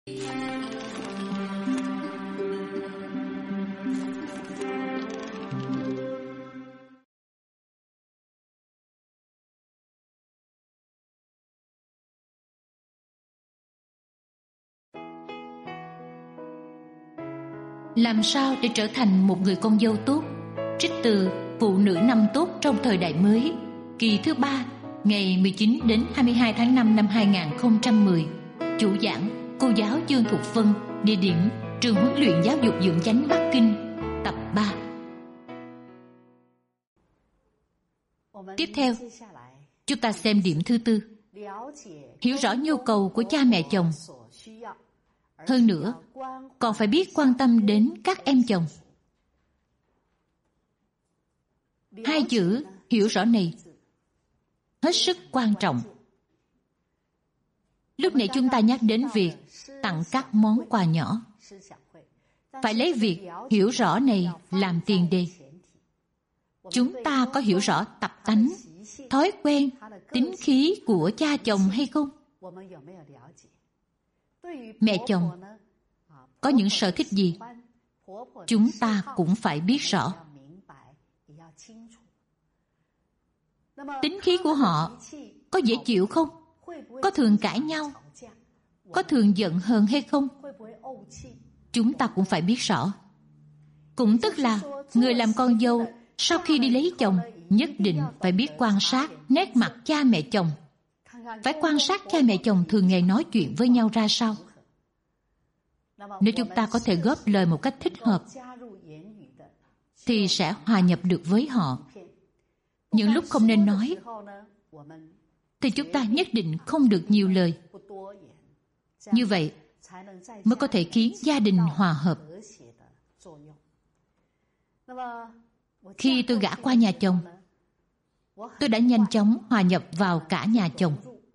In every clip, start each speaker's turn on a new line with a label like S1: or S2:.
S1: Làm sao để trở thành một người con dâu tốt? Trích từ Phụ nữ năm tốt trong thời đại mới, kỳ thứ 3, ngày 19 đến 22 tháng 5 năm 2010. Chủ giảng cô giáo Dương Thục Phân. Địa điểm Trường huấn luyện giáo dục dưỡng chánh Bắc Kinh. Tập 3. Tiếp theo, chúng ta xem điểm thứ 4. Hiểu rõ nhu cầu của cha mẹ chồng. Hơn nữa, còn phải biết quan tâm đến các em chồng. Hai chữ hiểu rõ này hết sức quan trọng. Lúc này chúng ta nhắc đến việc tặng các món quà nhỏ. Phải lấy việc hiểu rõ này làm tiền đề. Chúng ta có hiểu rõ tập tánh, thói quen, tính khí của cha chồng hay không? Mẹ chồng có những sở thích gì? Chúng ta cũng phải biết rõ. Tính khí của họ có dễ chịu không? Có thường cãi nhau? Có thường giận hờn hay không? Chúng ta cũng phải biết rõ. Cũng tức là người làm con dâu sau khi đi lấy chồng nhất định phải biết quan sát nét mặt cha mẹ chồng. Phải quan sát cha mẹ chồng thường ngày nói chuyện với nhau ra sao. Nếu chúng ta có thể góp lời một cách thích hợp thì sẽ hòa nhập được với họ. Những lúc không nên nói thì chúng ta nhất định không được nhiều lời. Như vậy mới có thể khiến gia đình hòa hợp. Khi tôi gả qua nhà chồng, tôi đã nhanh chóng hòa nhập vào cả nhà chồng.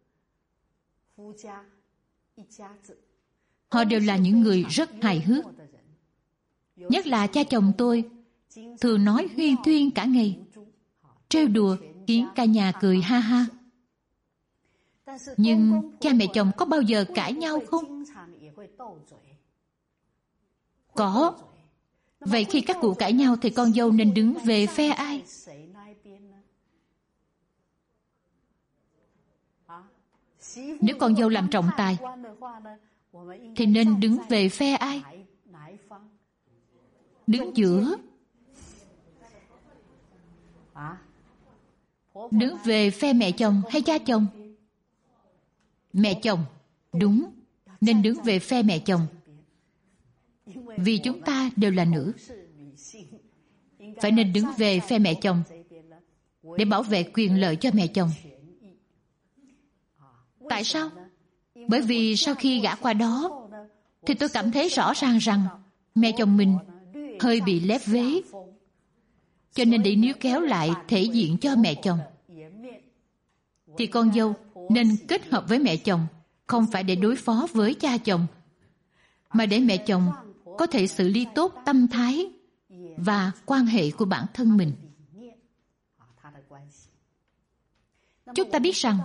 S1: Họ đều là những người rất hài hước. Nhất là cha chồng tôi thường nói huyên thuyên cả ngày, trêu đùa khiến cả nhà cười ha ha. Nhưng cha mẹ chồng có bao giờ cãi nhau không? Có. Vậy khi các cụ cãi nhau thì con dâu nên đứng về phe ai? Nếu con dâu làm trọng tài thì nên đứng về phe ai? Đứng giữa. Đứng về phe mẹ chồng hay cha chồng? Mẹ chồng. Đúng, nên đứng về phe mẹ chồng. Vì chúng ta đều là nữ, phải nên đứng về phe mẹ chồng để bảo vệ quyền lợi cho mẹ chồng. Tại sao? Bởi vì sau khi gả qua đó thì tôi cảm thấy rõ ràng rằng mẹ chồng mình hơi bị lép vế, cho nên để níu kéo lại thể diện cho mẹ chồng thì con dâu nên kết hợp với mẹ chồng, không phải để đối phó với cha chồng, mà để mẹ chồng có thể xử lý tốt tâm thái và quan hệ của bản thân mình. Chúng ta biết rằng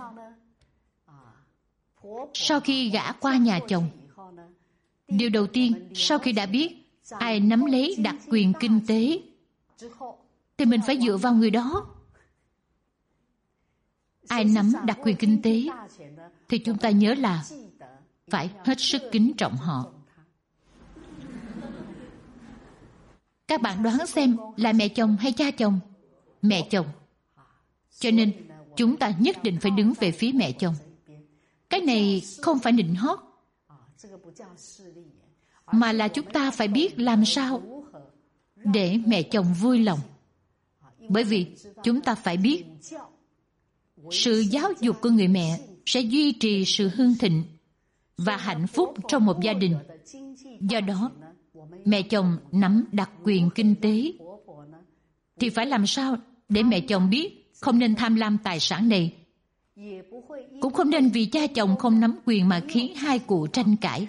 S1: sau khi gả qua nhà chồng, điều đầu tiên sau khi đã biết ai nắm lấy đặc quyền kinh tế thì mình phải dựa vào người đó. Ai nắm đặc quyền kinh tế thì chúng ta nhớ là phải hết sức kính trọng họ. Các bạn đoán xem là mẹ chồng hay cha chồng? Mẹ chồng. Cho nên chúng ta nhất định phải đứng về phía mẹ chồng. Cái này không phải nịnh hót, mà là chúng ta phải biết làm sao để mẹ chồng vui lòng. Bởi vì chúng ta phải biết sự giáo dục của người mẹ sẽ duy trì sự hưng thịnh và hạnh phúc trong một gia đình. Do đó, mẹ chồng nắm đặc quyền kinh tế thì phải làm sao để mẹ chồng biết không nên tham lam tài sản này, cũng không nên vì cha chồng không nắm quyền mà khiến hai cụ tranh cãi.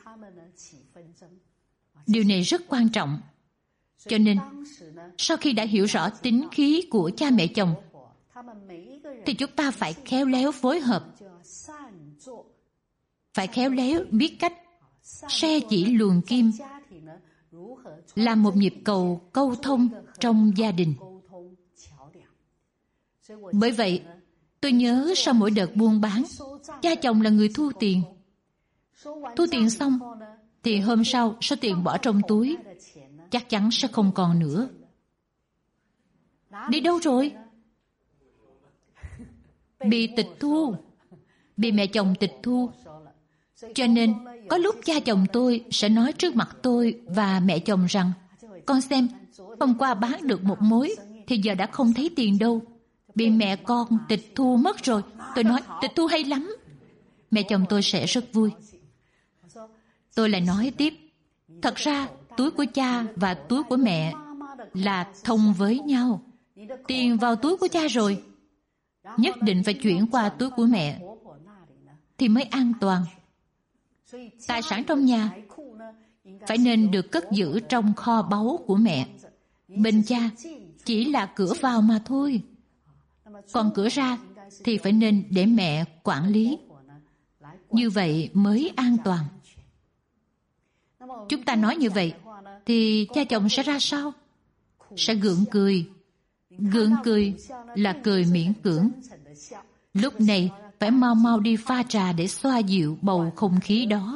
S1: Điều này rất quan trọng. Cho nên, sau khi đã hiểu rõ tính khí của cha mẹ chồng, thì chúng ta phải khéo léo phối hợp, phải khéo léo biết cách xe chỉ luồng kim, là một nhịp cầu câu thông trong gia đình. Bởi vậy, tôi nhớ sau mỗi đợt buôn bán, cha chồng là người thu tiền. Thu tiền xong, thì hôm sau số tiền bỏ trong túi chắc chắn sẽ không còn nữa. Đi đâu rồi? Bị tịch thu. Bị mẹ chồng tịch thu. Cho nên, có lúc cha chồng tôi sẽ nói trước mặt tôi và mẹ chồng rằng, con xem, hôm qua bán được một mối, thì giờ đã không thấy tiền đâu. Bị mẹ con tịch thu mất rồi. Tôi nói, tịch thu hay lắm. Mẹ chồng tôi sẽ rất vui. Tôi lại nói tiếp, thật ra túi của cha và túi của mẹ là thông với nhau. Tiền vào túi của cha rồi, nhất định phải chuyển qua túi của mẹ thì mới an toàn. Tài sản trong nhà phải nên được cất giữ trong kho báu của mẹ. Bên cha chỉ là cửa vào mà thôi. Còn cửa ra thì phải nên để mẹ quản lý. Như vậy mới an toàn. Chúng ta nói như vậy, thì cha chồng sẽ ra sao? Sẽ gượng cười. Gượng cười là cười miễn cưỡng. Lúc này phải mau mau đi pha trà để xoa dịu bầu không khí đó.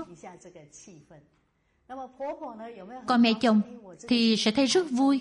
S1: Còn mẹ chồng thì sẽ thấy rất vui.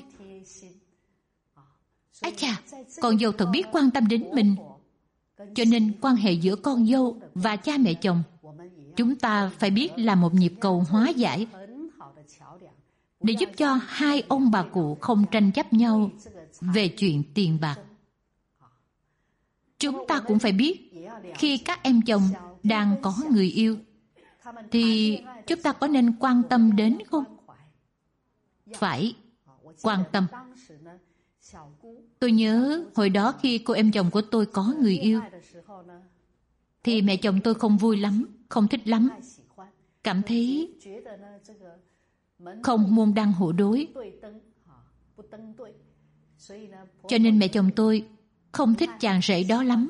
S1: Ái chà, con dâu thật biết quan tâm đến mình. Cho nên quan hệ giữa con dâu và cha mẹ chồng, chúng ta phải biết là một nhịp cầu hóa giải, để giúp cho hai ông bà cụ không tranh chấp nhau về chuyện tiền bạc. Chúng ta cũng phải biết, khi các em chồng đang có người yêu, thì chúng ta có nên quan tâm đến không? Phải quan tâm. Tôi nhớ hồi đó khi cô em chồng của tôi có người yêu, thì mẹ chồng tôi không vui lắm, không thích lắm. Cảm thấy không môn đăng hộ đối. Cho nên mẹ chồng tôi không thích chàng rể đó lắm.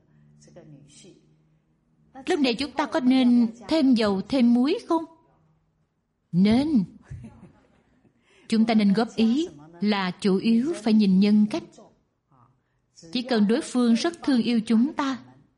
S1: Lúc này chúng ta có nên thêm dầu thêm muối không? Nên. Chúng ta nên góp ý là chủ yếu phải nhìn nhân cách. Chỉ cần đối phương rất thương yêu chúng ta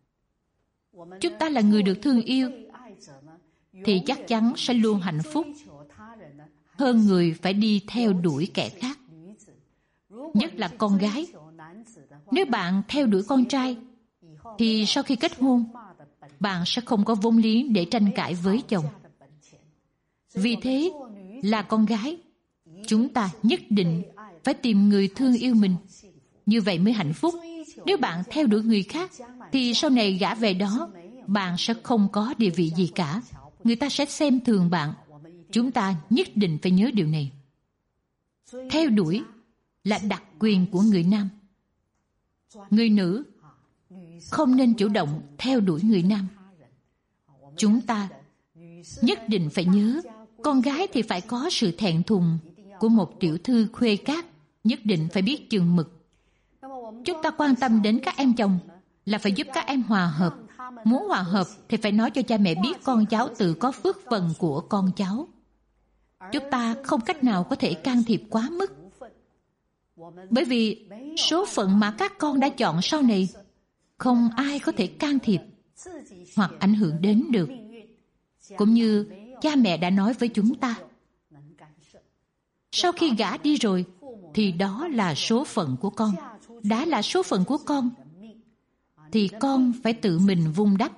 S1: là người được thương yêu, thì chắc chắn sẽ luôn hạnh phúc hơn người phải đi theo đuổi kẻ khác. Nhất là con gái. Nếu bạn theo đuổi con trai, thì sau khi kết hôn, bạn sẽ không có vốn liếng để tranh cãi với chồng. Vì thế, là con gái, chúng ta nhất định phải tìm người thương yêu mình. Như vậy mới hạnh phúc. Nếu bạn theo đuổi người khác, thì sau này gả về đó, bạn sẽ không có địa vị gì cả. Người ta sẽ xem thường bạn. Chúng ta nhất định phải nhớ điều này. Theo đuổi là đặc quyền của người nam. Người nữ không nên chủ động theo đuổi người nam. Chúng ta nhất định phải nhớ, con gái thì phải có sự thẹn thùng của một tiểu thư khuê các, nhất định phải biết chừng mực. Chúng ta quan tâm đến các em chồng là phải giúp các em hòa hợp. Muốn hòa hợp thì phải nói cho cha mẹ biết con cháu tự có phước phần của con cháu. Chúng ta không cách nào có thể can thiệp quá mức. Bởi vì số phận mà các con đã chọn sau này, không ai có thể can thiệp hoặc ảnh hưởng đến được. Cũng như cha mẹ đã nói với chúng ta, sau khi gả đi rồi, thì đó là số phận của con. Đã là số phận của con, thì con phải tự mình vun đắp.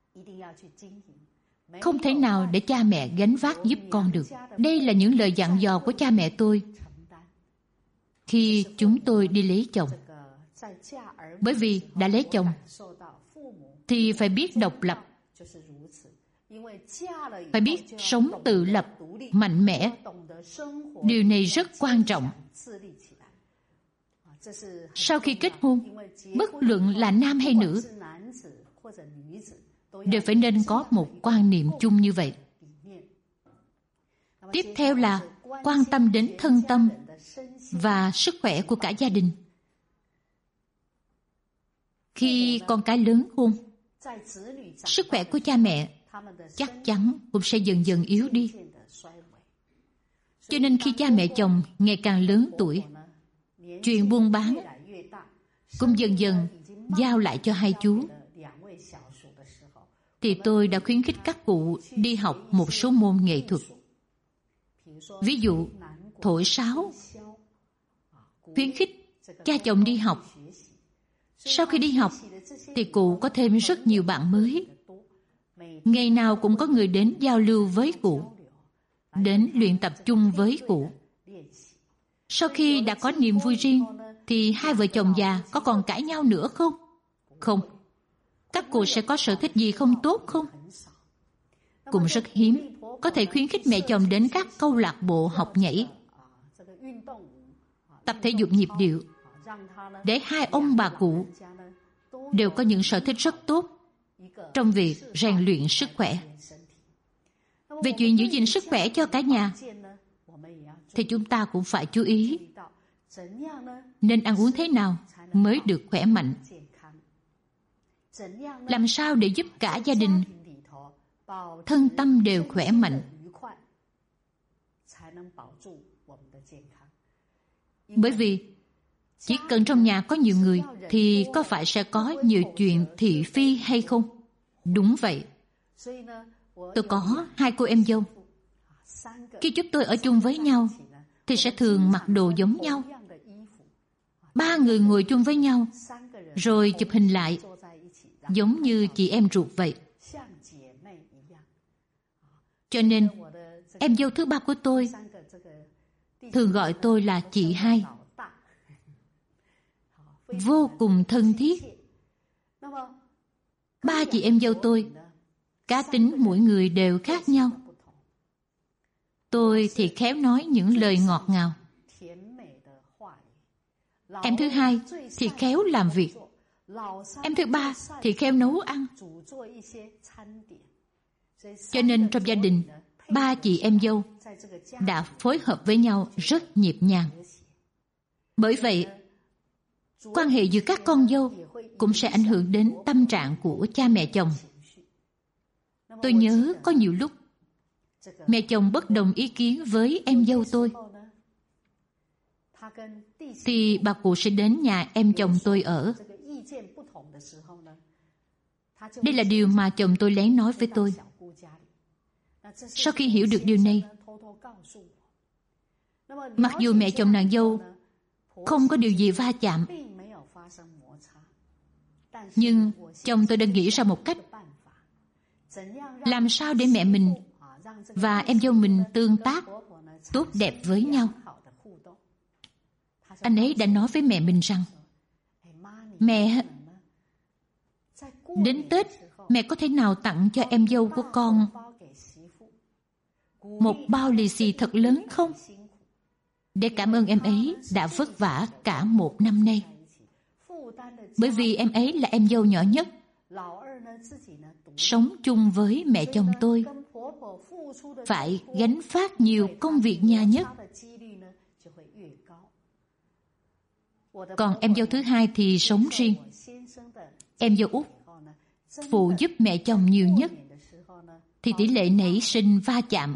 S1: Không thể nào để cha mẹ gánh vác giúp con được. Đây là những lời dặn dò của cha mẹ tôi khi chúng tôi đi lấy chồng. Bởi vì đã lấy chồng thì phải biết độc lập, phải biết sống tự lập, mạnh mẽ. Điều này rất quan trọng. Sau khi kết hôn, bất luận là nam hay nữ, đều phải nên có một quan niệm chung như vậy. Tiếp theo là quan tâm đến thân tâm và sức khỏe của cả gia đình. Khi con cái lớn khôn, sức khỏe của cha mẹ chắc chắn cũng sẽ dần dần yếu đi. Cho nên khi cha mẹ chồng ngày càng lớn tuổi, chuyện buôn bán cũng dần dần giao lại cho hai chú, thì tôi đã khuyến khích các cụ đi học một số môn nghệ thuật. Ví dụ, thổi sáo, khuyến khích cha chồng đi học. Sau khi đi học, thì cụ có thêm rất nhiều bạn mới. Ngày nào cũng có người đến giao lưu với cụ, đến luyện tập chung với cụ. Sau khi đã có niềm vui riêng, thì hai vợ chồng già có còn cãi nhau nữa không? Không. Các cụ sẽ có sở thích gì không tốt không? Cũng rất hiếm có thể khuyến khích mẹ chồng đến các câu lạc bộ học nhảy, tập thể dục nhịp điệu, để hai ông bà cụ đều có những sở thích rất tốt trong việc rèn luyện sức khỏe. Về chuyện giữ gìn sức khỏe cho cả nhà, thì chúng ta cũng phải chú ý nên ăn uống thế nào mới được khỏe mạnh. Làm sao để giúp cả gia đình thân tâm đều khỏe mạnh. Bởi vì chỉ cần trong nhà có nhiều người thì có phải sẽ có nhiều chuyện thị phi hay không? Đúng vậy. Tôi có hai cô em dâu. Khi chúng tôi ở chung với nhau thì sẽ thường mặc đồ giống nhau. Ba người ngồi chung với nhau rồi chụp hình lại, giống như chị em ruột vậy. Cho nên em dâu thứ ba của tôi thường gọi tôi là chị hai, vô cùng thân thiết. Ba chị em dâu tôi, cá tính mỗi người đều khác nhau. Tôi thì khéo nói những lời ngọt ngào. Em thứ hai thì khéo làm việc. Em thứ ba thì khéo nấu ăn. Cho nên trong gia đình, ba chị em dâu đã phối hợp với nhau rất nhịp nhàng. Bởi vậy, quan hệ giữa các con dâu cũng sẽ ảnh hưởng đến tâm trạng của cha mẹ chồng. Tôi nhớ có nhiều lúc mẹ chồng bất đồng ý kiến với em dâu tôi, thì bà cụ sẽ đến nhà em chồng tôi ở. Đây là điều mà chồng tôi lén nói với tôi. Sau khi hiểu được điều này, mặc dù mẹ chồng nàng dâu không có điều gì va chạm, nhưng chồng tôi đã nghĩ ra một cách làm sao để mẹ mình và em dâu mình tương tác tốt đẹp với nhau. Anh ấy đã nói với mẹ mình rằng, mẹ, đến Tết mẹ có thể nào tặng cho em dâu của con một bao lì xì thật lớn không? Để cảm ơn em ấy đã vất vả cả một năm nay. Bởi vì em ấy là em dâu nhỏ nhất, sống chung với mẹ chồng tôi, phải gánh vác nhiều công việc nhà nhất. Còn em dâu thứ hai thì sống riêng. Em dâu út phụ giúp mẹ chồng nhiều nhất, thì tỷ lệ nảy sinh va chạm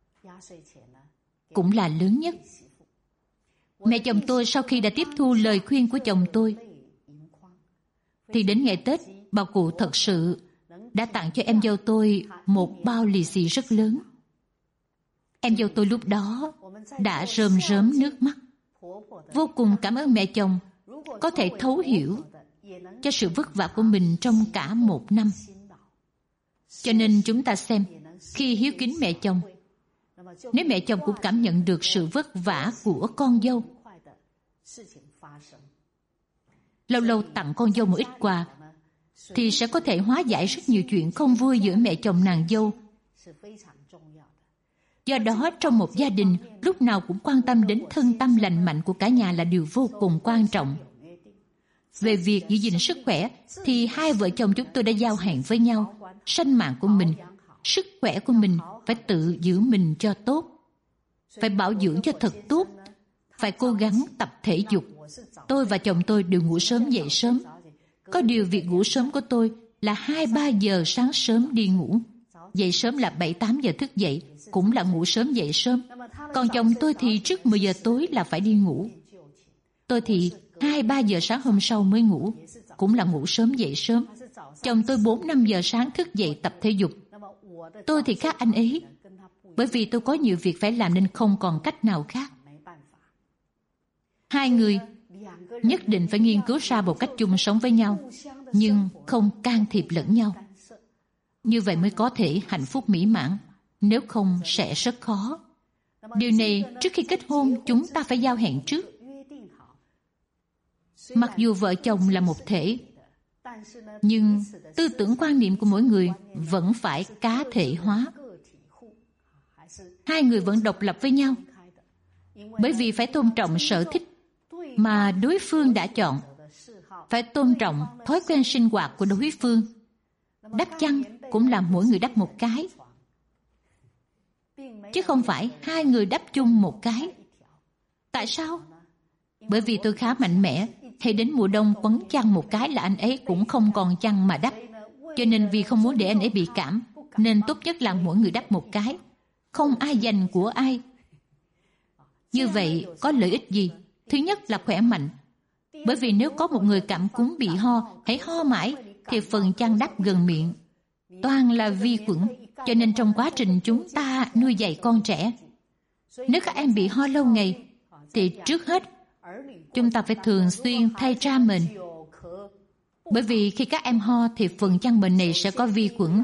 S1: cũng là lớn nhất. Mẹ chồng tôi sau khi đã tiếp thu lời khuyên của chồng tôi, thì đến ngày Tết, bà cụ thật sự đã tặng cho em dâu tôi một bao lì xì rất lớn. Em dâu tôi lúc đó đã rơm rớm nước mắt, vô cùng cảm ơn mẹ chồng có thể thấu hiểu cho sự vất vả của mình trong cả một năm. Cho nên chúng ta xem, khi hiếu kính mẹ chồng, nếu mẹ chồng cũng cảm nhận được sự vất vả của con dâu, lâu lâu tặng con dâu một ít quà, thì sẽ có thể hóa giải rất nhiều chuyện không vui giữa mẹ chồng nàng dâu. Do đó, trong một gia đình, lúc nào cũng quan tâm đến thân tâm lành mạnh của cả nhà là điều vô cùng quan trọng. Về việc giữ gìn sức khỏe, thì hai vợ chồng chúng tôi đã giao hẹn với nhau, sanh mạng của mình, sức khỏe của mình phải tự giữ mình cho tốt, phải bảo dưỡng cho thật tốt, phải cố gắng tập thể dục. Tôi và chồng tôi đều ngủ sớm dậy sớm. Có điều việc ngủ sớm của tôi là 2-3 giờ sáng sớm đi ngủ. Dậy sớm là 7-8 giờ thức dậy, cũng là ngủ sớm dậy sớm. Còn chồng tôi thì trước 10 giờ tối là phải đi ngủ. Tôi thì 2-3 giờ sáng hôm sau mới ngủ, cũng là ngủ sớm dậy sớm. Chồng tôi 4-5 giờ sáng thức dậy tập thể dục. Tôi thì khác anh ấy, bởi vì tôi có nhiều việc phải làm nên không còn cách nào khác. Hai người nhất định phải nghiên cứu ra một cách chung sống với nhau, nhưng không can thiệp lẫn nhau. Như vậy mới có thể hạnh phúc mỹ mãn, nếu không sẽ rất khó. Điều này trước khi kết hôn chúng ta phải giao hẹn trước. Mặc dù vợ chồng là một thể, nhưng tư tưởng quan niệm của mỗi người vẫn phải cá thể hóa. Hai người vẫn độc lập với nhau, bởi vì phải tôn trọng sở thích mà đối phương đã chọn, phải tôn trọng thói quen sinh hoạt của đối phương. Đắp chăn cũng là mỗi người đắp một cái, chứ không phải hai người đắp chung một cái. Tại sao? Bởi vì tôi khá mạnh mẽ, hay đến mùa đông quấn chăn một cái là anh ấy cũng không còn chăn mà đắp. Cho nên vì không muốn để anh ấy bị cảm, nên tốt nhất là mỗi người đắp một cái, không ai giành của ai. Như vậy có lợi ích gì? Thứ nhất là khỏe mạnh, bởi vì nếu có một người cảm cúm bị ho, hãy ho mãi, thì phần chăn đắp gần miệng toàn là vi khuẩn. Cho nên trong quá trình chúng ta nuôi dạy con trẻ, nếu các em bị ho lâu ngày, thì trước hết chúng ta phải thường xuyên thay tra mền. Bởi vì khi các em ho thì phần chăn mền này sẽ có vi khuẩn.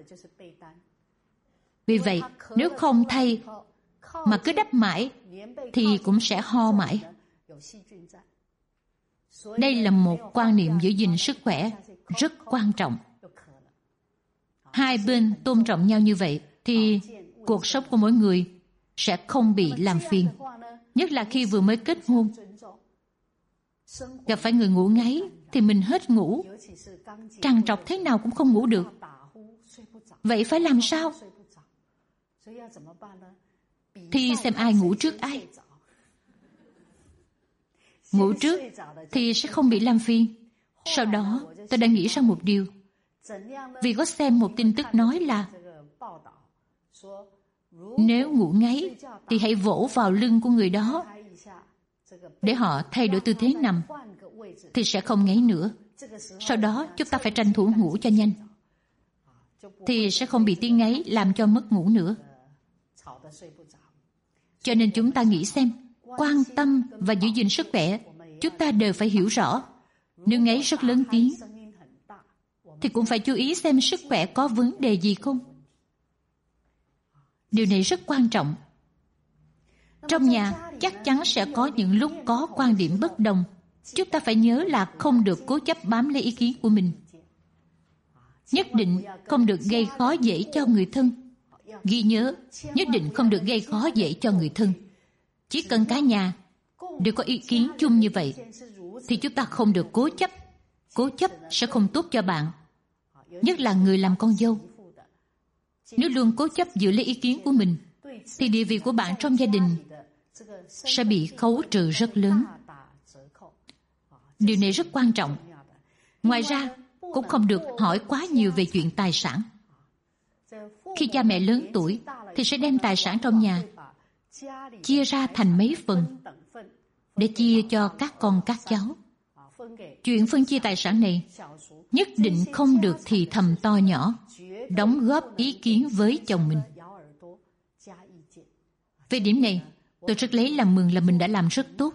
S1: Vì vậy, nếu không thay mà cứ đắp mãi thì cũng sẽ ho mãi. Đây là một quan niệm giữ gìn sức khỏe rất quan trọng. Hai bên tôn trọng nhau như vậy thì cuộc sống của mỗi người sẽ không bị làm phiền. Nhất là khi vừa mới kết hôn, gặp phải người ngủ ngáy thì mình hết ngủ, trằn trọc thế nào cũng không ngủ được. Vậy phải làm sao? Thì xem ai ngủ trước ai. Ngủ trước thì sẽ không bị làm phiền. Sau đó tôi đã nghĩ ra một điều. Vì có xem một tin tức nói là nếu ngủ ngáy thì hãy vỗ vào lưng của người đó để họ thay đổi tư thế nằm, thì sẽ không ngáy nữa. Sau đó chúng ta phải tranh thủ ngủ cho nhanh, thì sẽ không bị tiếng ngáy làm cho mất ngủ nữa. Cho nên chúng ta nghĩ xem, quan tâm và giữ gìn sức khỏe, chúng ta đều phải hiểu rõ. Nếu ngáy rất lớn tiếng thì cũng phải chú ý xem sức khỏe có vấn đề gì không. Điều này rất quan trọng. Trong nhà chắc chắn sẽ có những lúc có quan điểm bất đồng. Chúng ta phải nhớ là không được cố chấp bám lấy ý kiến của mình. Nhất định không được gây khó dễ cho người thân. Ghi nhớ, nhất định không được gây khó dễ cho người thân. Chỉ cần cả nhà đều có ý kiến chung như vậy, thì chúng ta không được cố chấp. Cố chấp sẽ không tốt cho bạn, nhất là người làm con dâu. Nếu luôn cố chấp giữ lấy ý kiến của mình, thì địa vị của bạn trong gia đình sẽ bị khấu trừ rất lớn. Điều này rất quan trọng. Ngoài ra, cũng không được hỏi quá nhiều về chuyện tài sản. Khi cha mẹ lớn tuổi, thì sẽ đem tài sản trong nhà chia ra thành mấy phần để chia cho các con các cháu. Chuyện phân chia tài sản này nhất định không được thì thầm to nhỏ, đóng góp ý kiến với chồng mình. Về điểm này, tôi rất lấy làm mừng là mình đã làm rất tốt.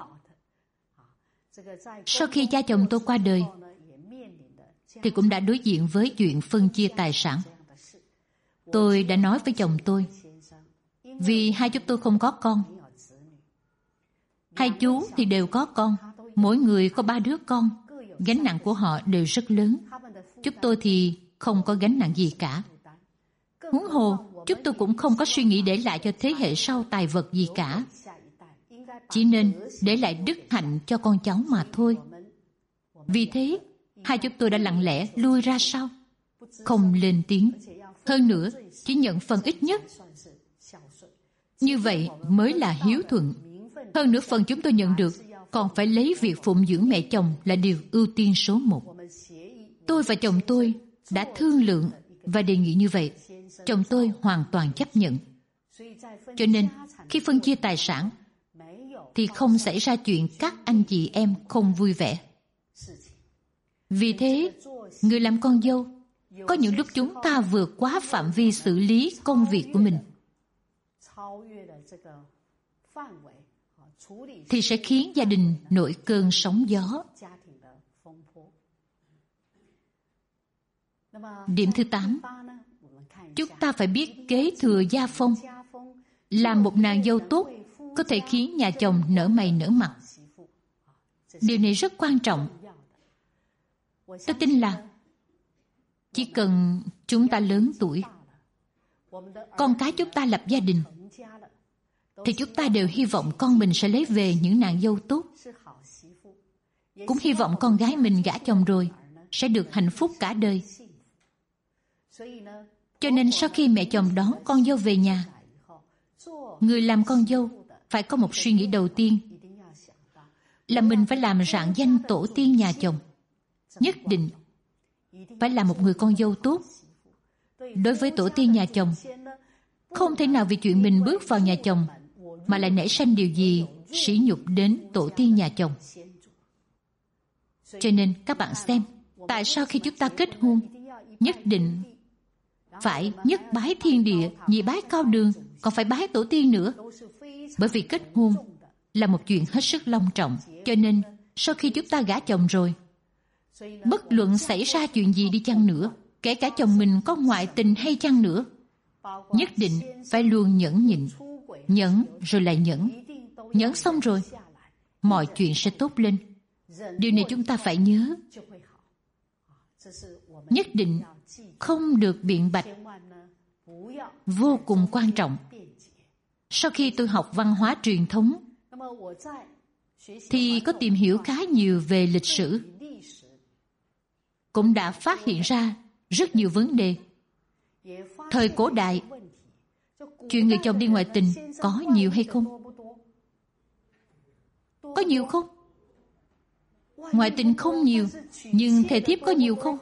S1: Sau khi cha chồng tôi qua đời, thì cũng đã đối diện với chuyện phân chia tài sản. Tôi đã nói với chồng tôi, vì hai chúng tôi không có con. Hai chú thì đều có con, mỗi người có 3 đứa con, gánh nặng của họ đều rất lớn. Chúng tôi thì không có gánh nặng gì cả. Huống hồ, chúng tôi cũng không có suy nghĩ để lại cho thế hệ sau tài vật gì cả. Chỉ nên để lại đức hạnh cho con cháu mà thôi. Vì thế, hai chúng tôi đã lặng lẽ lui ra sau, không lên tiếng. Hơn nữa, chỉ nhận phần ít nhất. Như vậy mới là hiếu thuận. Hơn nữa phần chúng tôi nhận được còn phải lấy việc phụng dưỡng mẹ chồng là điều ưu tiên số 1. Tôi và chồng tôi đã thương lượng và đề nghị như vậy. chồng tôi hoàn toàn chấp nhận. Cho nên, khi phân chia tài sản, thì không xảy ra chuyện các anh chị em không vui vẻ. Vì thế, người làm con dâu, có những lúc chúng ta vượt quá phạm vi xử lý công việc của mình, thì sẽ khiến gia đình nổi cơn sóng gió. Điểm thứ 8, chúng ta phải biết kế thừa gia phong. Làm một nàng dâu tốt có thể khiến nhà chồng nở mày nở mặt. Điều này rất quan trọng. Tôi tin là chỉ cần chúng ta lớn tuổi, con cái chúng ta lập gia đình, thì chúng ta đều hy vọng con mình sẽ lấy về những nàng dâu tốt. Cũng hy vọng con gái mình gả chồng rồi sẽ được hạnh phúc cả đời. Cho nên sau khi mẹ chồng đón con dâu về nhà, người làm con dâu phải có một suy nghĩ đầu tiên là mình phải làm rạng danh tổ tiên nhà chồng. Nhất định phải là một người con dâu tốt. Đối với tổ tiên nhà chồng, không thể nào vì chuyện mình bước vào nhà chồng mà lại nảy sinh điều gì sỉ nhục đến tổ tiên nhà chồng. Cho nên các bạn xem, tại sao khi chúng ta kết hôn, nhất định phải nhất bái thiên địa, nhị bái cao đường, còn phải bái tổ tiên nữa. Bởi vì kết hôn là một chuyện hết sức long trọng. Cho nên sau khi chúng ta gả chồng rồi, bất luận xảy ra chuyện gì đi chăng nữa, kể cả chồng mình có ngoại tình hay chăng nữa, nhất định phải luôn nhẫn nhịn. Nhẫn rồi lại nhẫn. Nhẫn xong rồi, mọi chuyện sẽ tốt lên. Điều này chúng ta phải nhớ. Nhất định không được biện bạch. Vô cùng quan trọng. Sau khi tôi học văn hóa truyền thống, thì có tìm hiểu khá nhiều về lịch sử. Cũng đã phát hiện ra rất nhiều vấn đề. Thời cổ đại, chuyện người chồng đi ngoại tình có nhiều hay không? Có nhiều không? Ngoại tình không nhiều, nhưng thề thiếp có nhiều không?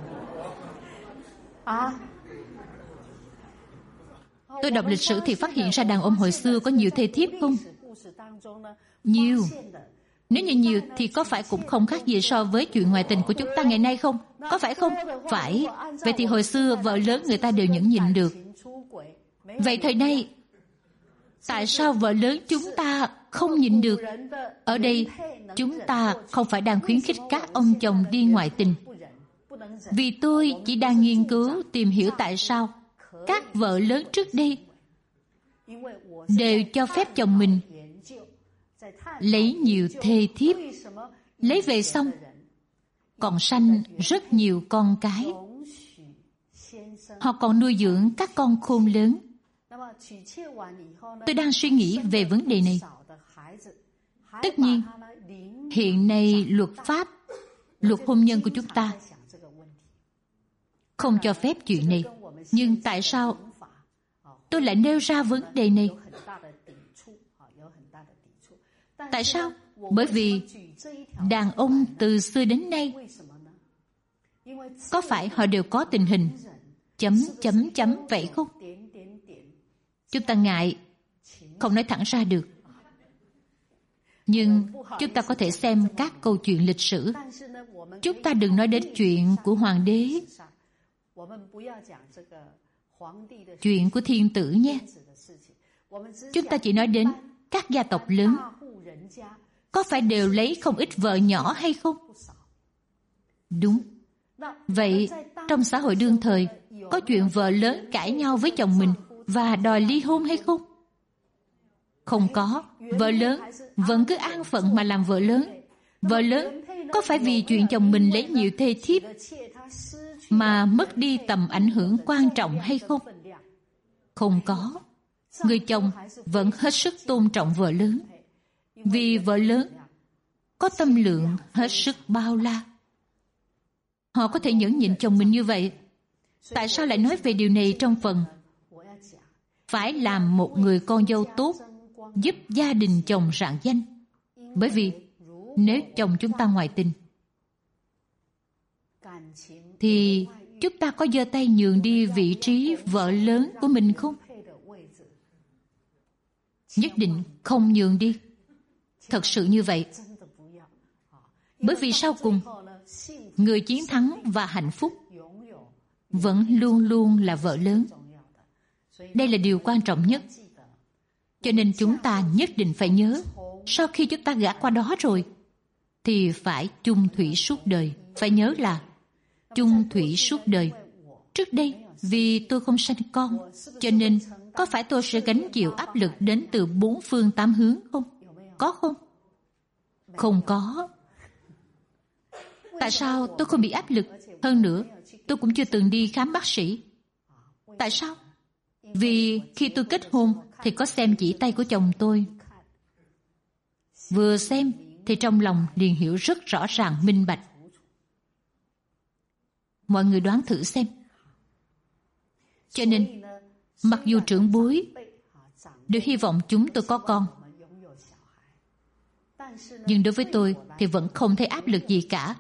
S1: Tôi đọc lịch sử thì phát hiện ra đàn ông hồi xưa có nhiều thê thiếp không? Nhiều. Nếu như nhiều thì có phải cũng không khác gì so với chuyện ngoại tình của chúng ta ngày nay không? Có phải không? Phải. Vậy thì hồi xưa vợ lớn người ta đều nhẫn nhịn được. Vậy thời nay, tại sao vợ lớn chúng ta không nhịn được? Ở đây, chúng ta không phải đang khuyến khích các ông chồng đi ngoại tình. Vì tôi chỉ đang nghiên cứu tìm hiểu tại sao các vợ lớn trước đây đều cho phép chồng mình lấy nhiều thê thiếp, lấy về xong còn sanh rất nhiều con cái. Họ còn nuôi dưỡng các con khôn lớn. Tôi đang suy nghĩ về vấn đề này. Tất nhiên, hiện nay luật pháp, luật hôn nhân của chúng ta không cho phép chuyện này. Nhưng tại sao tôi lại nêu ra vấn đề này? Tại sao? Bởi vì đàn ông từ xưa đến nay, có phải họ đều có tình hình chấm vậy không? Chúng ta ngại không nói thẳng ra được. Nhưng chúng ta có thể xem các câu chuyện lịch sử. Chúng ta đừng nói đến chuyện của hoàng đế, chuyện của thiên tử nhé. Chúng ta chỉ nói đến các gia tộc lớn. Có phải đều lấy không ít vợ nhỏ hay không? Đúng. Vậy trong xã hội đương thời, có chuyện vợ lớn cãi nhau với chồng mình và đòi ly hôn hay không? Không có. Vợ lớn vẫn cứ an phận mà làm vợ lớn. Vợ lớn có phải vì chuyện chồng mình lấy nhiều thê thiếp mà mất đi tầm ảnh hưởng quan trọng hay không? Không có. Người chồng vẫn hết sức tôn trọng vợ lớn, vì vợ lớn có tâm lượng hết sức bao la. Họ có thể nhẫn nhịn chồng mình như vậy. Tại sao lại nói về điều này trong phần phải làm một người con dâu tốt, giúp gia đình chồng rạng danh? Bởi vì nếu chồng chúng ta ngoại tình, thì chúng ta có giơ tay nhường đi vị trí vợ lớn của mình không? Nhất định không nhường đi. Thật sự như vậy. Bởi vì sau cùng, người chiến thắng và hạnh phúc vẫn luôn luôn là vợ lớn. Đây là điều quan trọng nhất. Cho nên chúng ta nhất định phải nhớ, sau khi chúng ta gả qua đó rồi, thì phải chung thủy suốt đời. Phải nhớ là chung thủy suốt đời. Trước đây, vì tôi không sanh con, cho nên có phải tôi sẽ gánh chịu áp lực đến từ 4 phương 8 hướng không? Có không? Không có. Tại sao tôi không bị áp lực? Hơn nữa, tôi cũng chưa từng đi khám bác sĩ. Tại sao? Vì khi tôi kết hôn thì có xem chỉ tay của chồng tôi. Vừa xem thì trong lòng liền hiểu rất rõ ràng minh bạch. Mọi người đoán thử xem. Cho nên, mặc dù trưởng bối đều hy vọng chúng tôi có con, nhưng đối với tôi thì vẫn không thấy áp lực gì cả.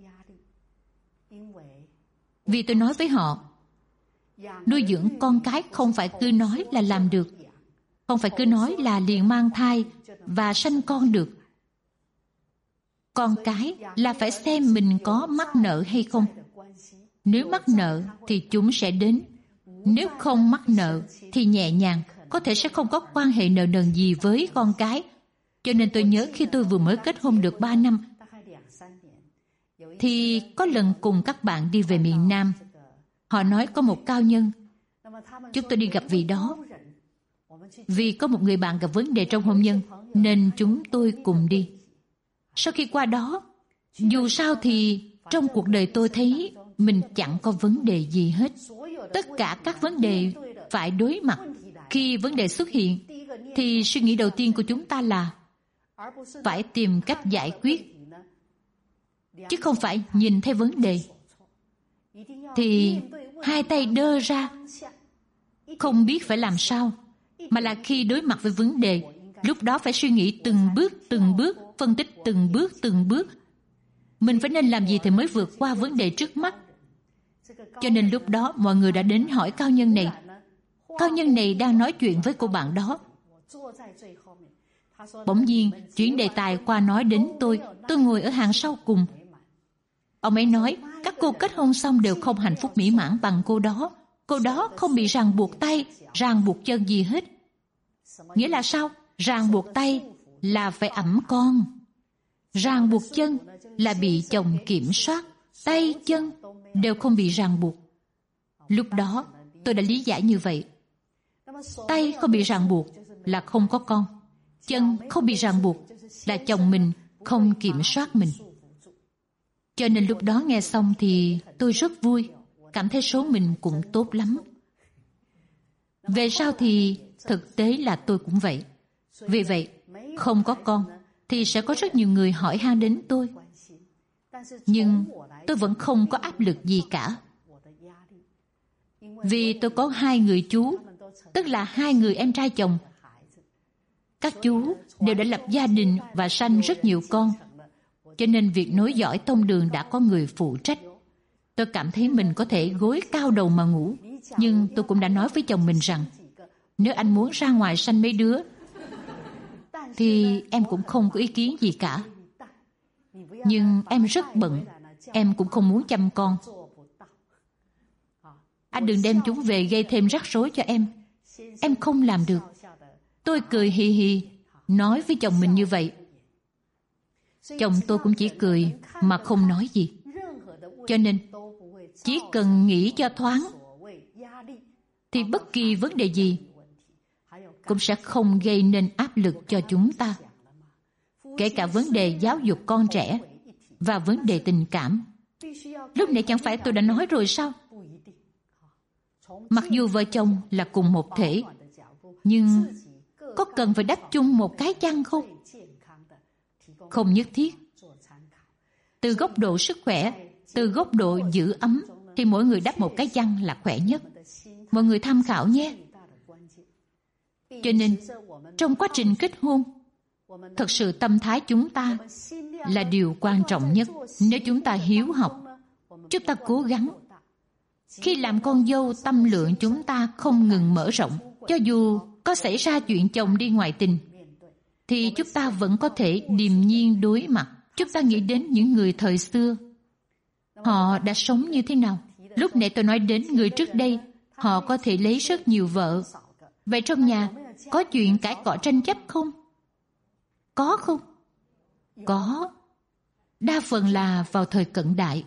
S1: Vì tôi nói với họ, nuôi dưỡng con cái không phải cứ nói là làm được. Không phải cứ nói là liền mang thai và sanh con được. Con cái là phải xem mình có mắc nợ hay không. Nếu mắc nợ thì chúng sẽ đến. Nếu không mắc nợ thì nhẹ nhàng, có thể sẽ không có quan hệ nợ nần gì với con cái. Cho nên tôi nhớ khi tôi vừa mới kết hôn được 3 năm, thì có lần cùng các bạn đi về miền Nam. Họ nói có một cao nhân. Chúng tôi đi gặp vị đó. Vì có một người bạn gặp vấn đề trong hôn nhân, nên chúng tôi cùng đi. Sau khi qua đó, dù sao thì trong cuộc đời tôi thấy mình chẳng có vấn đề gì hết. Tất cả các vấn đề phải đối mặt. Khi vấn đề xuất hiện, thì suy nghĩ đầu tiên của chúng ta là phải tìm cách giải quyết, chứ không phải nhìn thấy vấn đề thì hai tay đơ ra, không biết phải làm sao, mà là khi đối mặt với vấn đề, lúc đó phải suy nghĩ từng bước, phân tích từng bước. Mình phải nên làm gì thì mới vượt qua vấn đề trước mắt. Cho nên lúc đó mọi người đã đến hỏi cao nhân này. Cao nhân này đang nói chuyện với cô bạn đó. Bỗng nhiên chuyển đề tài qua nói đến tôi ngồi ở hàng sau cùng. Ông ấy nói các cô kết hôn xong đều không hạnh phúc mỹ mãn bằng cô đó. Cô đó không bị ràng buộc tay, ràng buộc chân gì hết. Nghĩa là sao? Ràng buộc tay là phải ẵm con. Ràng buộc chân là bị chồng kiểm soát. Tay chân đều không bị ràng buộc. Lúc đó tôi đã lý giải như vậy. Tay không bị ràng buộc là không có con. Chân không bị ràng buộc là chồng mình không kiểm soát mình. Cho nên lúc đó nghe xong thì tôi rất vui, cảm thấy số mình cũng tốt lắm. Về sau thì thực tế là tôi cũng vậy. Vì vậy, không có con thì sẽ có rất nhiều người hỏi han đến tôi. Nhưng tôi vẫn không có áp lực gì cả. Vì tôi có 2 người chú, tức là 2 người em trai chồng. Các chú đều đã lập gia đình và sanh rất nhiều con. Cho nên việc nối dõi tông đường đã có người phụ trách. Tôi cảm thấy mình có thể gối cao đầu mà ngủ. Nhưng tôi cũng đã nói với chồng mình rằng, nếu anh muốn ra ngoài sanh mấy đứa, thì em cũng không có ý kiến gì cả. Nhưng em rất bận, em cũng không muốn chăm con. Anh đừng đem chúng về gây thêm rắc rối cho em. Em không làm được. Tôi cười hì hì, nói với chồng mình như vậy. Chồng tôi cũng chỉ cười mà không nói gì. Cho nên, chỉ cần nghĩ cho thoáng, thì bất kỳ vấn đề gì cũng sẽ không gây nên áp lực cho chúng ta. Kể cả vấn đề giáo dục con trẻ và vấn đề tình cảm. Lúc nãy chẳng phải tôi đã nói rồi sao? Mặc dù vợ chồng là cùng một thể, nhưng có cần phải đắp chung một cái chăn không? Không nhất thiết. Từ góc độ sức khỏe, từ góc độ giữ ấm, thì mỗi người đắp một cái chăn là khỏe nhất. Mọi người tham khảo nhé. Cho nên, trong quá trình kết hôn, thật sự tâm thái chúng ta là điều quan trọng nhất. Nếu chúng ta hiếu học, chúng ta cố gắng, Khi làm con dâu, tâm lượng chúng ta không ngừng mở rộng. Cho dù có xảy ra chuyện chồng đi ngoại tình, thì chúng ta vẫn có thể điềm nhiên đối mặt. Chúng ta nghĩ đến những người thời xưa. Họ đã sống như thế nào? Lúc nãy tôi nói đến người trước đây, họ có thể lấy rất nhiều vợ. Vậy trong nhà có chuyện cãi cọ tranh chấp không? Có không? Có. Đa phần là vào thời cận đại.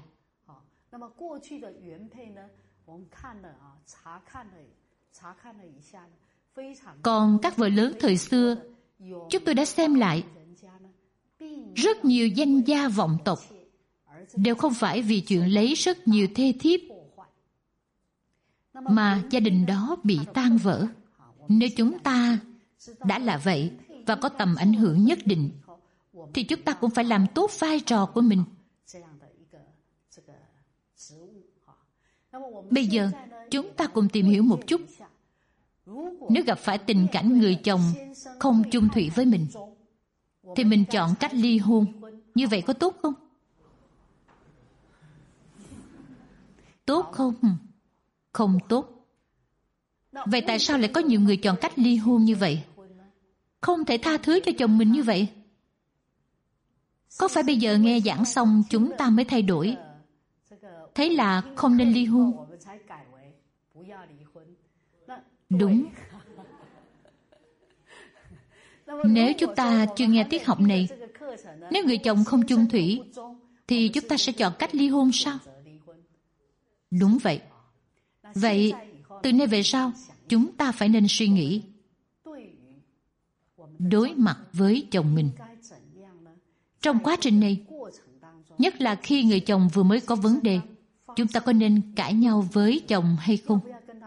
S1: Còn các vợ lớn thời xưa, chúng tôi đã xem lại, rất nhiều danh gia vọng tộc đều không phải vì chuyện lấy rất nhiều thê thiếp mà gia đình đó bị tan vỡ. Nếu chúng ta đã là vậy và có tầm ảnh hưởng nhất định, thì chúng ta cũng phải làm tốt vai trò của mình. Bây giờ, chúng ta cùng tìm hiểu một chút. Nếu gặp phải tình cảnh người chồng không chung thủy với mình, thì mình chọn cách ly hôn. Như vậy có tốt không? Tốt không? Không tốt. Vậy tại sao lại có nhiều người chọn cách ly hôn như vậy? Không thể tha thứ cho chồng mình như vậy? Có phải bây giờ nghe giảng xong chúng ta mới thay đổi, thấy là không nên ly hôn? Đúng. Nếu chúng ta chưa nghe tiết học này, nếu người chồng không chung thủy, thì chúng ta sẽ chọn cách ly hôn sao? Đúng vậy. Vậy, từ nay về sau, chúng ta phải nên suy nghĩ đối mặt với chồng mình. Trong quá trình này, nhất là khi người chồng vừa mới có vấn đề, chúng ta có nên cãi nhau với chồng hay không?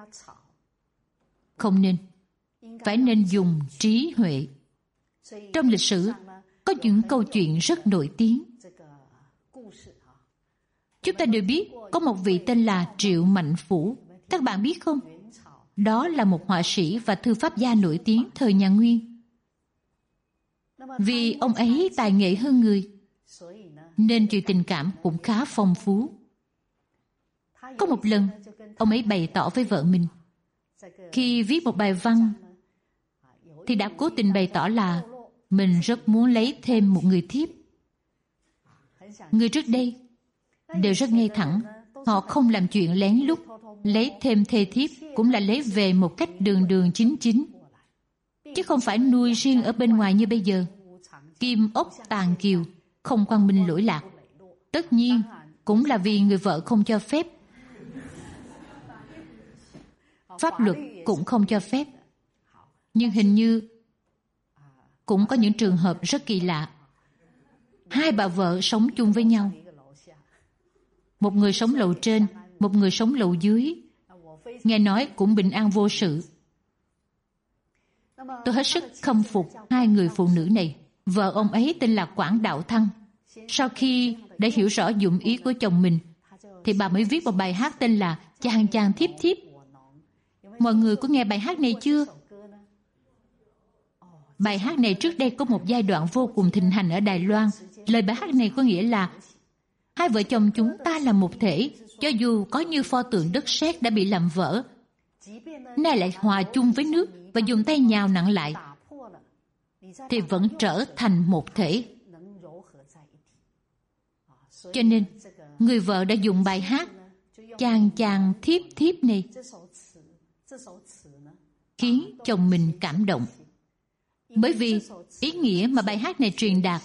S1: Không nên. Phải nên dùng trí huệ. Trong lịch sử, có những câu chuyện rất nổi tiếng. Chúng ta đều biết có một vị tên là Triệu Mạnh Phủ. Các bạn biết không? Đó là một họa sĩ và thư pháp gia nổi tiếng thời nhà Nguyên. Vì ông ấy tài nghệ hơn người, nên chuyện tình cảm cũng khá phong phú. Có một lần, ông ấy bày tỏ với vợ mình, khi viết một bài văn, thì đã cố tình bày tỏ là mình rất muốn lấy thêm một người thiếp. Người trước đây đều rất ngay thẳng, họ không làm chuyện lén lút, lấy thêm thê thiếp cũng là lấy về một cách đường đường chính chính, chứ không phải nuôi riêng ở bên ngoài như bây giờ. Kim ốc tàn kiều, không quang minh lỗi lạc. Tất nhiên cũng là vì người vợ không cho phép, pháp luật cũng không cho phép. Nhưng hình như cũng có những trường hợp rất kỳ lạ. Hai bà vợ sống chung với nhau, một người sống lầu trên, một người sống lầu dưới, nghe nói cũng bình an vô sự. Tôi hết sức khâm phục hai người phụ nữ này. Vợ ông ấy tên là Quảng Đạo Thăng. Sau khi đã hiểu rõ dụng ý của chồng mình, thì bà mới viết một bài hát tên là Chàng Chàng Thiếp Thiếp. Mọi người có nghe bài hát này chưa? Bài hát này trước đây có một giai đoạn vô cùng thịnh hành ở Đài Loan. Lời bài hát này có nghĩa là hai vợ chồng chúng ta là một thể, cho dù có như pho tượng đất sét đã bị làm vỡ, nay lại hòa chung với nước và dùng tay nhào nặn lại, thì vẫn trở thành một thể. Cho nên, người vợ đã dùng bài hát Chàng Chàng Thiếp Thiếp này khiến chồng mình cảm động. Bởi vì ý nghĩa mà bài hát này truyền đạt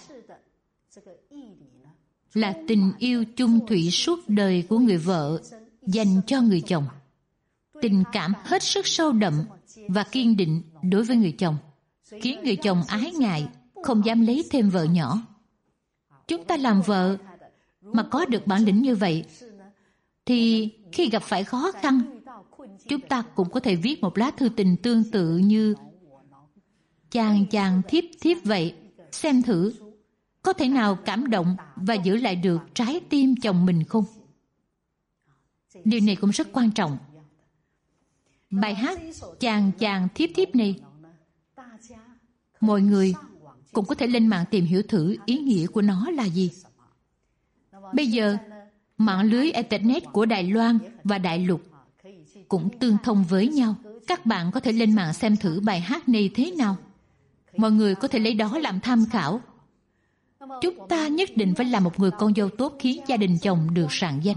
S1: là tình yêu chung thủy suốt đời của người vợ dành cho người chồng. Tình cảm hết sức sâu đậm và kiên định đối với người chồng, khiến người chồng ái ngại, không dám lấy thêm vợ nhỏ. Chúng ta làm vợ mà có được bản lĩnh như vậy, thì khi gặp phải khó khăn, chúng ta cũng có thể viết một lá thư tình tương tự như Chàng Chàng Thiếp Thiếp vậy. Xem thử, có thể nào cảm động và giữ lại được trái tim chồng mình không? Điều này cũng rất quan trọng. Bài hát Chàng Chàng Thiếp Thiếp này, mọi người cũng có thể lên mạng tìm hiểu thử ý nghĩa của nó là gì. Bây giờ, Mạng lưới Internet của Đài Loan và Đại lục cũng tương thông với nhau. Các bạn có thể lên mạng xem thử bài hát này thế nào. Mọi người có thể lấy đó làm tham khảo. Chúng ta nhất định phải là một người con dâu tốt khiến gia đình chồng được sàng danh.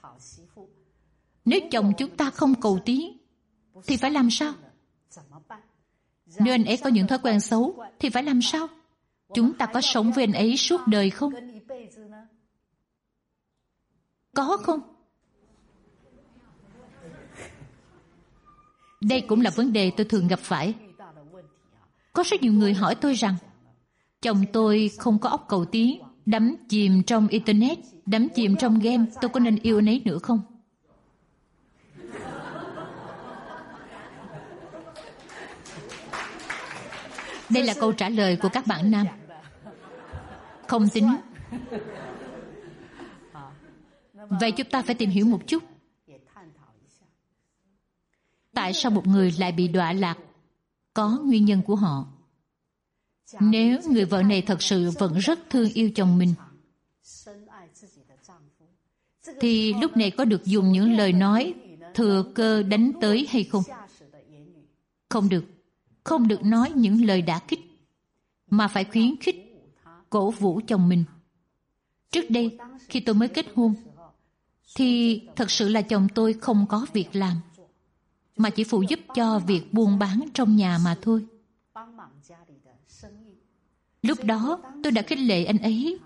S1: Nếu chồng chúng ta không cầu tiến, thì phải làm sao? Nếu anh ấy có những thói quen xấu, thì phải làm sao? Chúng ta có sống với anh ấy suốt đời không? Có không? Đây cũng là vấn đề tôi thường gặp phải. Có rất nhiều người hỏi tôi rằng chồng tôi không có óc cầu tiến, đắm chìm trong Internet, đắm chìm trong game, tôi có nên yêu anh ấy nữa không? Đây là câu trả lời của các bạn nam. Không tính. Vậy chúng ta phải tìm hiểu một chút. Tại sao một người lại bị đọa lạc? Có nguyên nhân của họ. Nếu người vợ này thật sự vẫn rất thương yêu chồng mình, thì lúc này có được dùng những lời nói thừa cơ đánh tới hay không? Không được. Không được nói những lời đả kích, mà phải khuyến khích, cổ vũ chồng mình. Trước đây, khi tôi mới kết hôn, thì thật sự là chồng tôi không có việc làm, mà chỉ phụ giúp cho việc buôn bán trong nhà mà thôi. Lúc đó, tôi đã khích lệ anh ấy.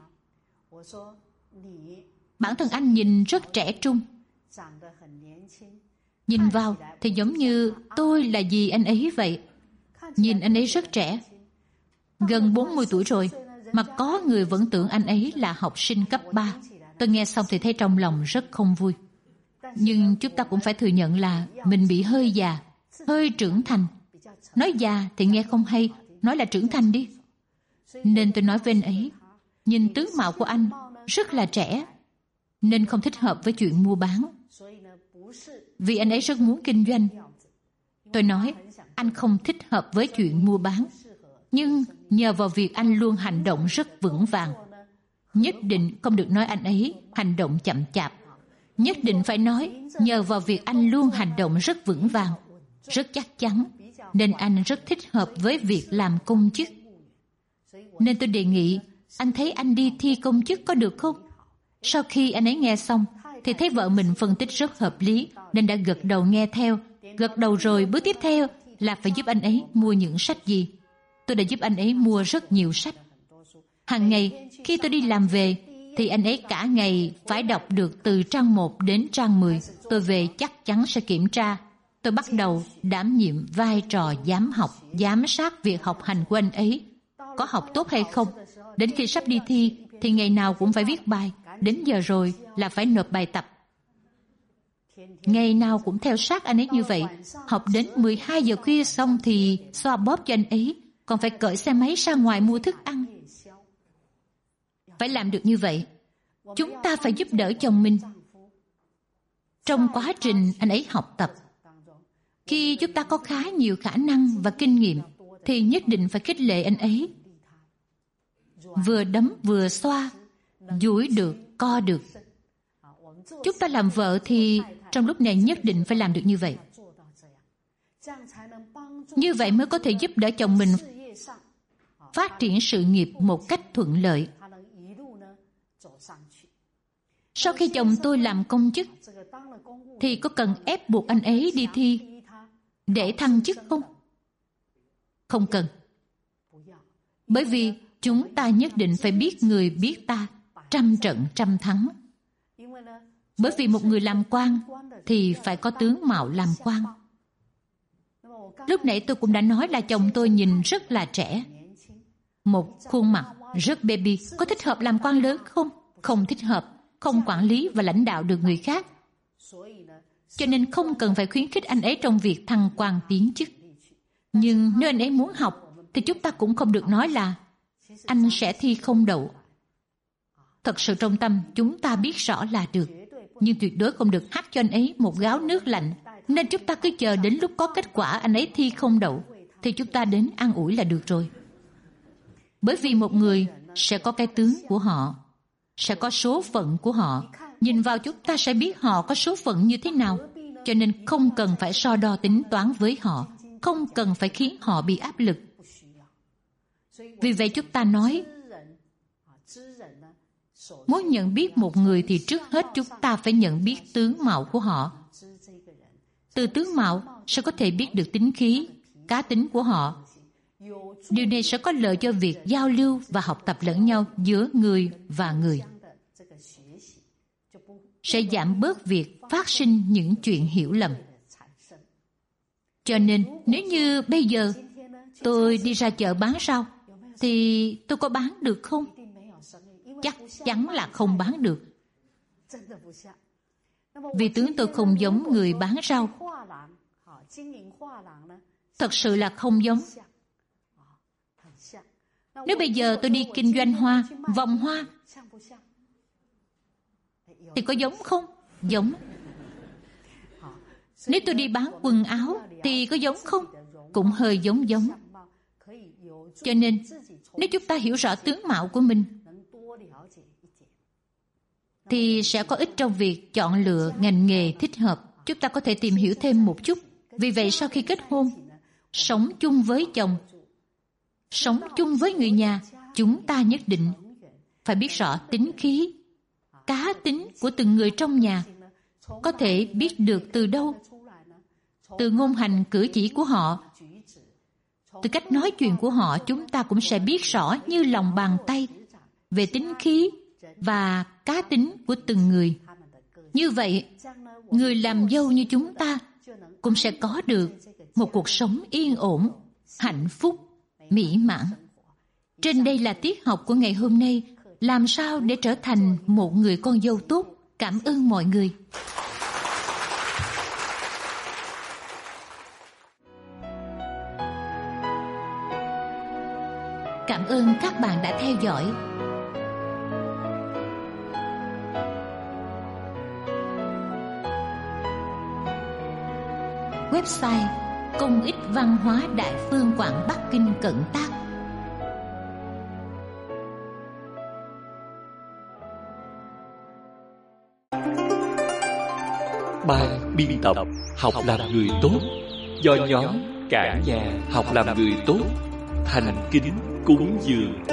S1: Bản thân anh nhìn rất trẻ trung. Nhìn vào thì giống như tôi là dì anh ấy vậy. Nhìn anh ấy rất trẻ, gần 40 tuổi rồi, mà có người vẫn tưởng anh ấy là học sinh cấp 3. Tôi nghe xong thì thấy trong lòng rất không vui. Nhưng chúng ta cũng phải thừa nhận là mình bị hơi già, hơi trưởng thành. Nói già thì nghe không hay, nói là trưởng thành đi. Nên tôi nói với anh ấy, nhìn tướng mạo của anh rất là trẻ, nên không thích hợp với chuyện mua bán. Vì anh ấy rất muốn kinh doanh. Tôi nói, anh không thích hợp với chuyện mua bán, nhưng nhờ vào việc anh luôn hành động rất vững vàng. Nhất định không được nói anh ấy hành động chậm chạp. Nhất định phải nói, nhờ vào việc anh luôn hành động rất vững vàng, rất chắc chắn, nên anh rất thích hợp với việc làm công chức. Nên tôi đề nghị, anh thấy anh đi thi công chức có được không? Sau khi anh ấy nghe xong, thì thấy vợ mình phân tích rất hợp lý, nên đã gật đầu nghe theo. Gật đầu rồi, bước tiếp theo là phải giúp anh ấy mua những sách gì. Tôi đã giúp anh ấy mua rất nhiều sách. Hàng ngày, khi tôi đi làm về, thì anh ấy cả ngày phải đọc được từ trang 1 đến trang 10. Tôi về chắc chắn sẽ kiểm tra. Tôi bắt đầu đảm nhiệm vai trò giám học, giám sát việc học hành của anh ấy. Có học tốt hay không? Đến khi sắp đi thi, thì ngày nào cũng phải viết bài. Đến giờ rồi là phải nộp bài tập. Ngày nào cũng theo sát anh ấy như vậy. Học đến 12 giờ khuya xong thì xoa bóp cho anh ấy, còn phải cởi xe máy ra ngoài mua thức ăn. Phải làm được như vậy. Chúng ta phải giúp đỡ chồng mình trong quá trình anh ấy học tập. Khi chúng ta có khá nhiều khả năng và kinh nghiệm, thì nhất định phải khích lệ anh ấy. Vừa đấm vừa xoa, duỗi được, co được. Chúng ta làm vợ thì trong lúc này nhất định phải làm được như vậy. Như vậy mới có thể giúp đỡ chồng mình phát triển sự nghiệp một cách thuận lợi. Sau khi chồng tôi làm công chức, thì có cần ép buộc anh ấy đi thi để thăng chức không? Không cần. Bởi vì chúng ta nhất định phải biết người biết ta, trăm trận trăm thắng. Bởi vì một người làm quan thì phải có tướng mạo làm quan. Lúc nãy tôi cũng đã nói là chồng tôi nhìn rất là trẻ. Một khuôn mặt rất baby. Có thích hợp làm quan lớn không? Không thích hợp. Không quản lý và lãnh đạo được người khác. Cho nên không cần phải khuyến khích anh ấy trong việc thăng quan tiến chức. Nhưng nếu anh ấy muốn học, thì chúng ta cũng không được nói là anh sẽ thi không đậu. Thật sự trong tâm chúng ta biết rõ là được, nhưng tuyệt đối không được hắt cho anh ấy một gáo nước lạnh. Nên chúng ta cứ chờ đến lúc có kết quả anh ấy thi không đậu, thì chúng ta đến an ủi là được rồi. Bởi vì một người sẽ có cái tướng của họ, sẽ có số phận của họ. Nhìn vào chúng ta sẽ biết họ có số phận như thế nào. Cho nên không cần phải so đo tính toán với họ, không cần phải khiến họ bị áp lực. Vì vậy chúng ta nói, muốn nhận biết một người thì trước hết chúng ta phải nhận biết tướng mạo của họ. Từ tướng mạo sẽ có thể biết được tính khí, cá tính của họ. Điều này sẽ có lợi cho việc giao lưu và học tập lẫn nhau giữa người và người. Sẽ giảm bớt việc phát sinh những chuyện hiểu lầm. Cho nên nếu như bây giờ tôi đi ra chợ bán rau, thì tôi có bán được không? Chắc chắn là không bán được. Vì tướng tôi không giống người bán rau. Thật sự là không giống. Nếu bây giờ tôi đi kinh doanh hoa, vòng hoa, thì có giống không? Giống. Nếu tôi đi bán quần áo, thì có giống không? Cũng hơi giống. Cho nên, nếu chúng ta hiểu rõ tướng mạo của mình, thì sẽ có ích trong việc chọn lựa ngành nghề thích hợp. Chúng ta có thể tìm hiểu thêm một chút. Vì vậy sau khi kết hôn, sống chung với chồng, sống chung với người nhà, chúng ta nhất định phải biết rõ tính khí, cá tính của từng người trong nhà. Có thể biết được từ đâu? Từ ngôn hành cử chỉ của họ, từ cách nói chuyện của họ, chúng ta cũng sẽ biết rõ như lòng bàn tay về tính khí và cá tính của từng người. Như vậy, người làm dâu như chúng ta cũng sẽ có được một cuộc sống yên ổn, hạnh phúc, mỹ mãn. Trên đây là tiết học của ngày hôm nay. Làm sao để trở thành một người con dâu tốt? Cảm ơn mọi người. Cảm ơn các bạn đã theo dõi. Website Công ích Văn hóa Đại Phương Quảng Bắc Kinh Cận Tác.
S2: Ban biên tập Học làm người tốt do nhóm Cả nhà học làm người tốt thành kính cúng dường.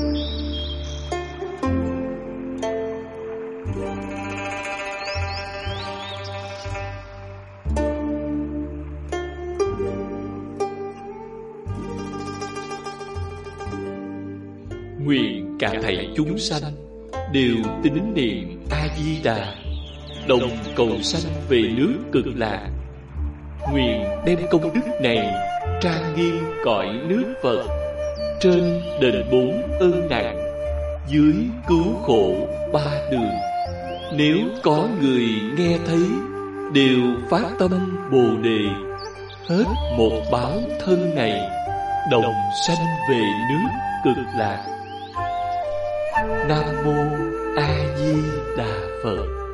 S2: Nguyện cả thảy chúng sanh đều tín niệm A Di Đà, đồng cầu sanh về nước Cực Lạc. Nguyện đem công đức này trang nghiêm cõi nước Phật, trên đền bốn ơn nặng, dưới cứu khổ ba đường. Nếu có người nghe thấy, đều phát tâm Bồ Đề, hết một báo thân này, đồng sanh về nước Cực Lạc. Nam mô A Di Đà Phật.